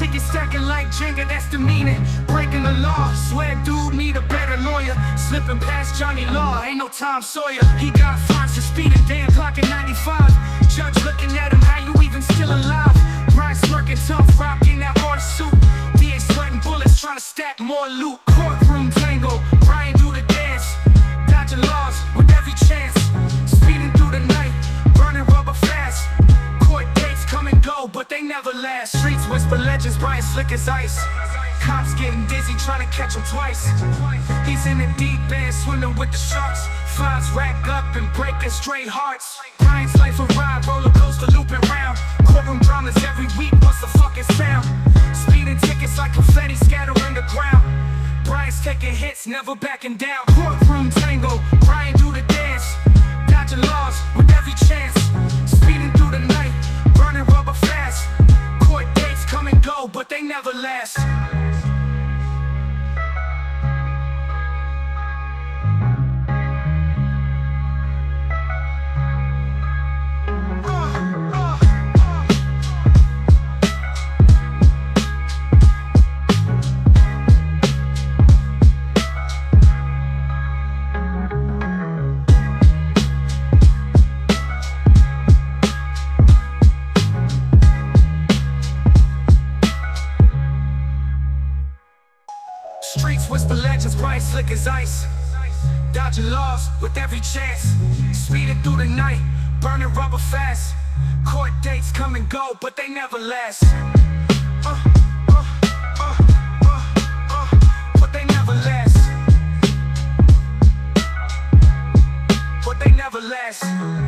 Tickets stacking like Jenga, that's the meaning. Breaking the law, swear dude need a better lawyer. Slipping past Johnny Law, ain't no Tom Sawyer. He got fines for speeding, damn clocking 95. Judge looking at him, how you even still alive? Brian smirking, tough, rocking that horse suit. DA sweating bullets, trying to stack more loot. Courtroom tango, Brian do the dance. Dodging laws with every chance. Speeding through the night, burning rubber fast. Court dates come and go, but they never last. Streets whisper legends, Brian slick as ice. Cops getting dizzy, trying to catch him twice. He's in the deep end, swimming with the sharks. Fines rack up and breaking straight hearts. Brian's life a ride, roller coaster looping round. Courtroom dramas every week, what's the fucking sound? Speeding tickets like confetti scattering the ground. Brian's taking hits, never backing down. Courtroom tango, Brian do the dance. Dodging laws with every chance. Speeding through the night, burning rubber fast. Court dates come and go, but they never last. Streets whisper legends, Brian slick as ice. Dodging laws with every chance. Speeding through the night, burning rubber fast. Court dates come and go, but they never last. But they never last. But they never last.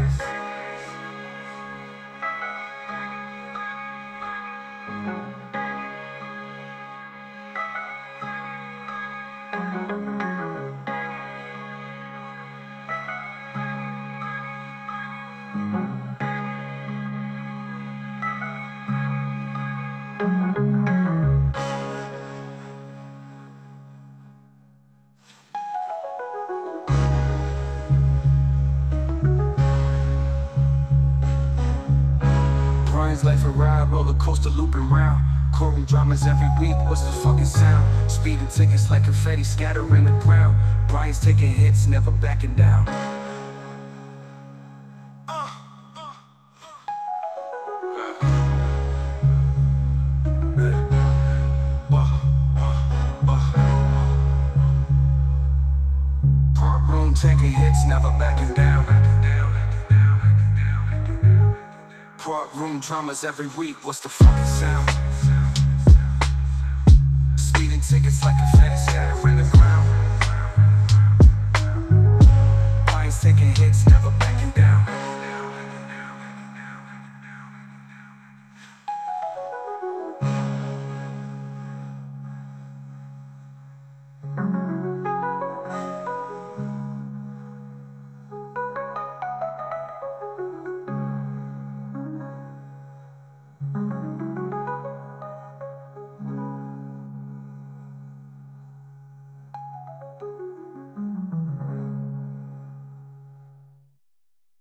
Brian's life a ride, roller coaster looping round. Courtroom dramas every week, what's the fucking sound? Speeding tickets like confetti scattering the ground. Brian's taking hits, never backing down. Courtroom taking hits, never backing down. Courtroom dramas every week, what's the fucking sound? Speeding tickets like confetti scattering the ground. Brian's taking hits, never